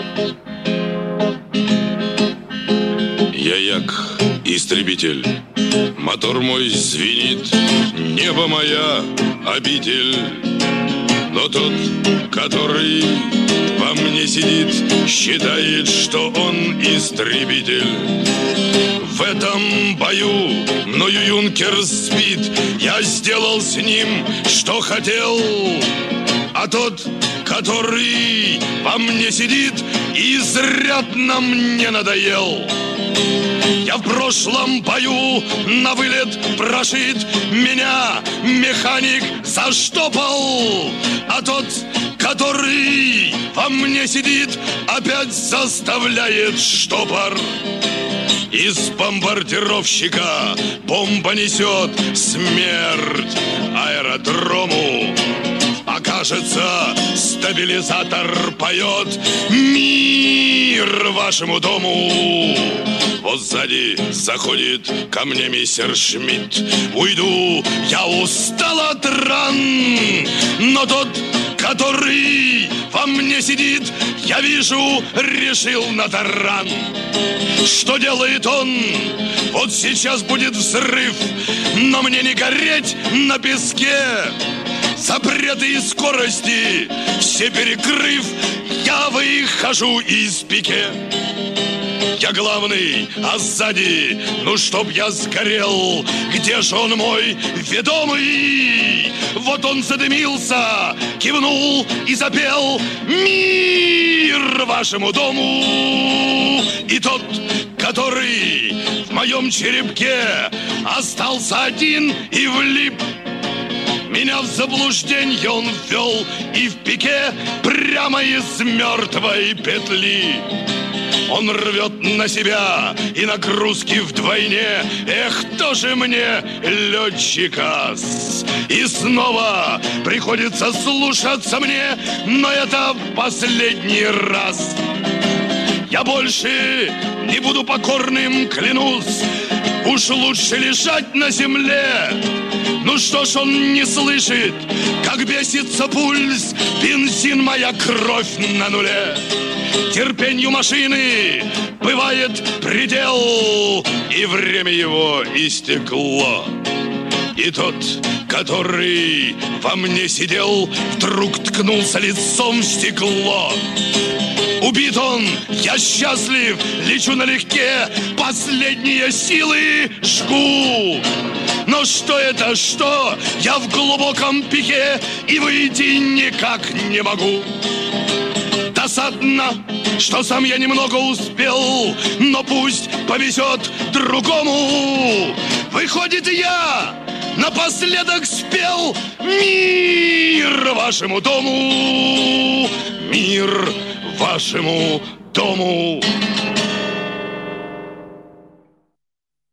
Я як истребитель, мотор мой звенит, небо моя обитель. Но тот, который во мне сидит, считает, что он истребитель. В этом бою мною юнкер спит, я сделал с ним, что хотел. А тот, который во мне сидит, изрядно мне надоел. Я в прошлом бою на вылет прошит, меня механик заштопал. А тот, который во мне сидит, опять заставляет штопор. Из бомбардировщика бомба несет смерть аэродрому. А кажется, стабилизатор поет мир вашему дому. Вот сзади заходит ко мне мистер Шмидт. Уйду, я устал от ран. Но тот, который во мне сидит, я вижу, решил на таран. Что делает он? Вот сейчас будет взрыв, но мне не гореть на песке. Запреты и скорости все перекрыв, я выхожу из пике. Я главный, а сзади, ну чтоб я сгорел. Где же он мой ведомый? Вот он задымился, кивнул и запел мир вашему дому. И тот, который в моем черепке остался один и влип, меня в заблуждение он ввел и в пике прямо из мертвой петли. Он рвет на себя и нагрузки вдвойне. Эх, тоже мне летчика-с. И снова приходится слушаться мне, но это в последний раз. Я больше не буду покорным, клянусь. Уж лучше лежать на земле. Ну что ж он не слышит, как бесится пульс, бензин, моя кровь на нуле. Терпенью машины бывает предел, и время его истекло. И тот, который во мне сидел, вдруг ткнулся лицом в стекло. Убит он, я счастлив, лечу налегке, последние силы жгу. Но что это, что? Я в глубоком пике и выйти никак не могу. Досадно, что сам я немного успел, но пусть повезет другому. Выходит, я напоследок спел мир вашему дому, мир вашему дому.